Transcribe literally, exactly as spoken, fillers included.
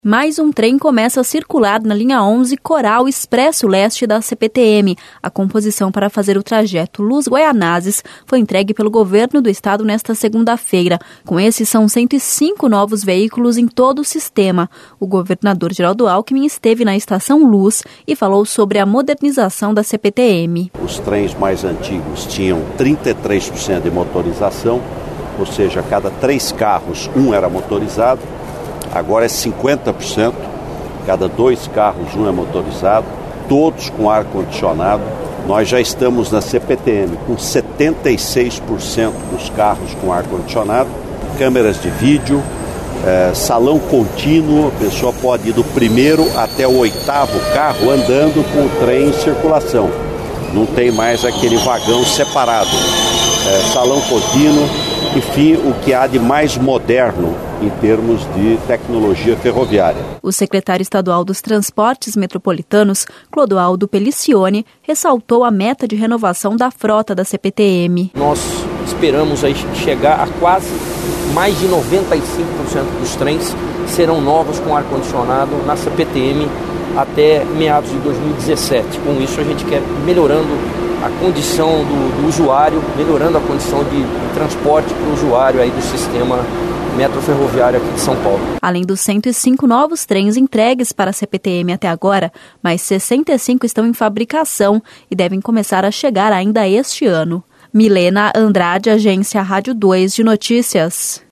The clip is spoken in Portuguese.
Mais um trem começa a circular na linha onze Coral Expresso Leste da C P T M. A composição para fazer o trajeto Luz-Guaianazes foi entregue pelo governo do estado nesta segunda-feira. Com esses, são cento e cinco novos veículos em todo o sistema. O governador Geraldo Alckmin esteve na estação Luz e falou sobre a modernização da C P T M. Os trens mais antigos tinham trinta e três por cento de motorização, ou seja, a cada três carros, um era motorizado. Agora é cinquenta por cento, cada dois carros um é motorizado, todos com ar-condicionado. Nós já estamos na C P T M com setenta e seis por cento dos carros com ar-condicionado, câmeras de vídeo, é, salão contínuo, a pessoa pode ir do primeiro até o oitavo carro andando com o trem em circulação. Não tem mais aquele vagão separado. É, salão contínuo, enfim, o que há de mais moderno em termos de tecnologia ferroviária. O secretário estadual dos Transportes Metropolitanos, Clodoaldo Pelicione, ressaltou a meta de renovação da frota da C P T M. Nós esperamos aí chegar a quase mais de noventa e cinco por cento dos trens serão novos com ar-condicionado na C P T M até meados de dois mil e dezessete. Com isso a gente quer melhorando a condição do, do usuário, melhorando a condição de, de transporte para o usuário aí do sistema metroferroviário aqui de São Paulo. Além dos cento e cinco novos trens entregues para a C P T M até agora, mais sessenta e cinco estão em fabricação e devem começar a chegar ainda este ano. Milena Andrade, Agência Rádio dois de Notícias.